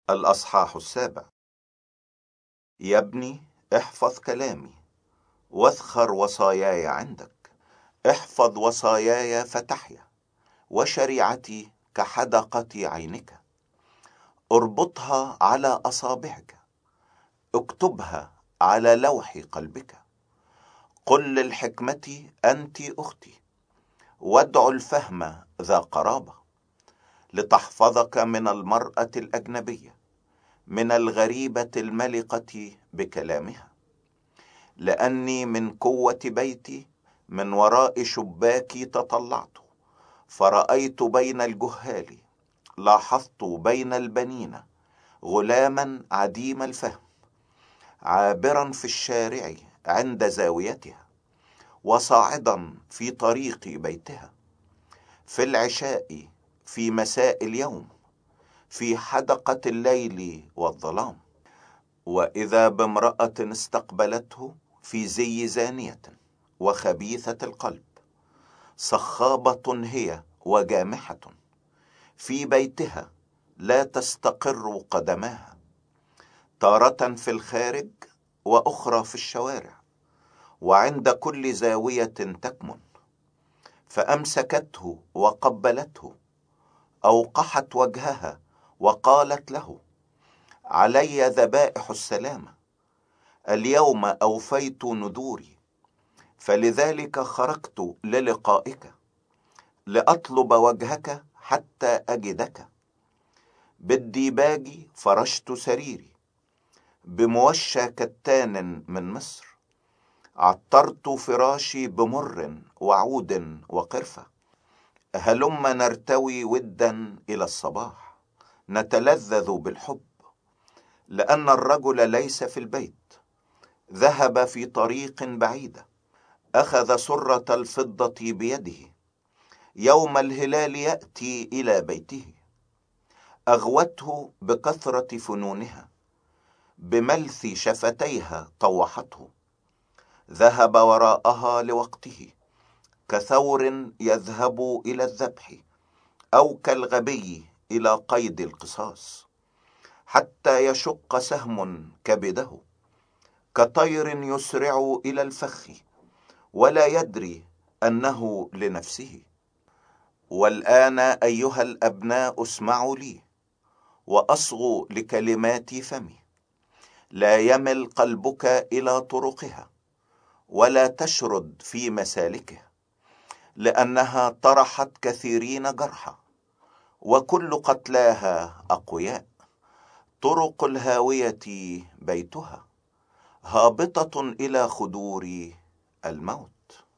الأصحاح 7. يا ابني، احفظ كلامي واذخر وصاياي عندك. احفظ وصاياي فتحيا، وشريعتي كحدقة عينك. اربطها على أصابعك، اكتبها على لوح قلبك. قل للحكمة أنت أختي، وادع الفهم ذا قرابة، لتحفظك من المرأة الأجنبية، من الغريبة الملقة بكلامها. لأني من قوة بيتي من وراء شباكي تطلعت، فرأيت بين الجهال، لاحظت بين البنين غلاما عديم الفهم، عابرا في الشارع عند زاويتها، وصاعدا في طريق بيتها، في العشاء، في مساء اليوم، في حدقة الليل والظلام. وإذا بامرأة استقبلته في زي زانية وخبيثة القلب، صخابة هي وجامحة، في بيتها لا تستقر قدماها، تارة في الخارج وأخرى في الشوارع، وعند كل زاوية تكمن. فأمسكته وقبلته، أوقحت وجهها وقالت له: علي ذبائح السلامة، اليوم أوفيت نذوري، فلذلك خرجت للقائك، لأطلب وجهك حتى أجدك. بالديباج فرشت سريري، بموشى كتان من مصر، عطرت فراشي بمر وعود وقرفة. هلم نرتوي ودا إلى الصباح، نتلذذ بالحب، لأن الرجل ليس في البيت، ذهب في طريق بعيدة، أخذ سرة الفضة بيده، يوم الهلال يأتي إلى بيته. أغوته بكثرة فنونها، بملث شفتيها طوحته. ذهب وراءها لوقته، كثور يذهب إلى الذبح، أو كالغبي إلى قيد القصاص، حتى يشق سهم كبده، كطير يسرع إلى الفخ ولا يدري أنه لنفسه. والآن أيها الأبناء اسمعوا لي، وأصغوا لكلمات فمي. لا يمل قلبك إلى طرقها، ولا تشرد في مسالكها، لأنها طرحت كثيرين جرحى، وكل قتلاها أقوياء. طرق الهاوية بيتها، هابطة إلى خدور الموت.